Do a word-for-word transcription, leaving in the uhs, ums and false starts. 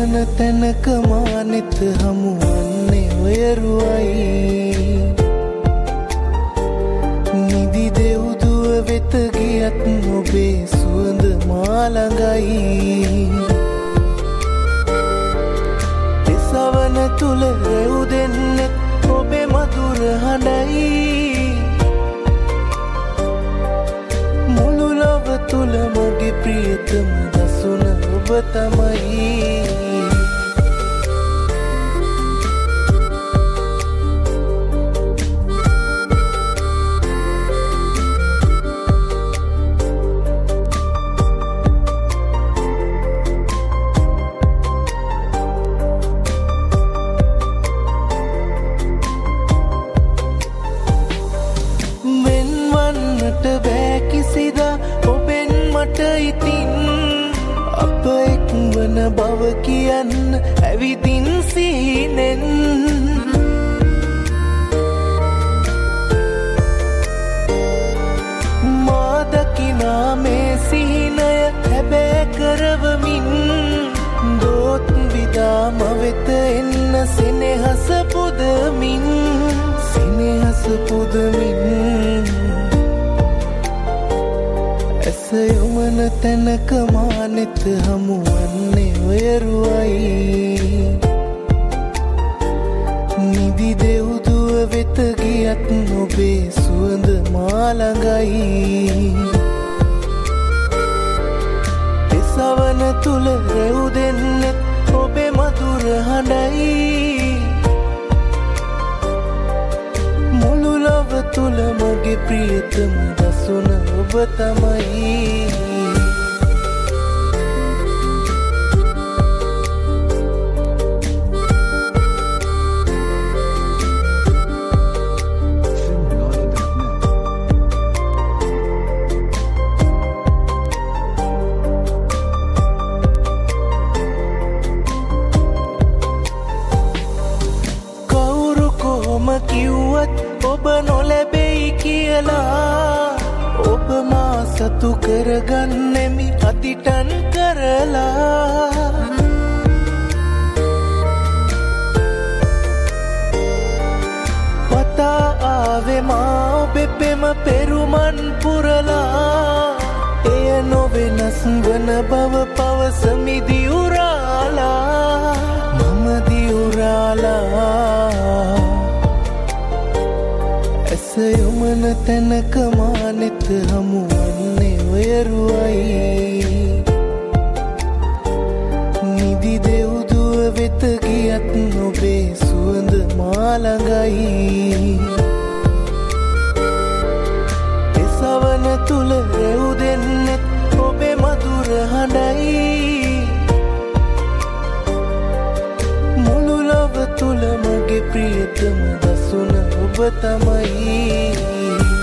යොමන තැනක මානෙත හමුවන්නේ ඔයරුවයි නිදි දෙව්දුව වෙත ගියත් ඔබේ සුවඳ මා ළඟයි දෙසවන තුල රැව් දෙන්නෙත් ඔබේ මధుර හඬයි මුළු ලොව තුල මගේ ප්‍රියතම දසුන ඔබ තමයි වෙන්වන්නට බෑ කිසිදා ඔබෙන් මට ඉතින් අප එක්වන බව කියන්න ඇවිදින් සිහිනෙන් මා දකිනා මේ සිහිනය හැබෑ කරවමින් දොත් විදාම වෙත එන්න සෙනෙහස පුදමින් සෙනෙහස පුදමින් ඇස යොමන තැනක මානෙත හමුවන්නේ ඔයරුවයි නිදි දෙව්දුව වෙත ගියත් ඔබේ සුවඳ මා ළඟයි දෙසවන තුල රැව් දෙන්නෙත් ඔබේ මధుර හඬයි මුළු ලොව තුල මගේ ප්‍රියතම දසුන ඔබ තමයි කවුරු කොහොම කිව්වත් ඔබ නොලැබෙයි කියලා ඔබ මා සතු කරගන්නෙමි අතිටන් කරලා පතා ආවේ මා ඔබේ පෙම පෙරුමන් පුරලා එය නොවෙනස් වන බව පවසමි දියුරාලා මම දියුරාලා ඇස යොමන තැනක මානෙත හමුවන්නේ ඔයරුවයි නිදි දෙව්දුව වෙත ගියත් ඔබේ සුවඳ මා ළඟයි දෙසවන තුල රැව් දෙන්නෙත් ඔබේ මధుර හඬයි මුළු ලොව තුල මගේ ප්‍රියතම දසුන ඔබ තමයි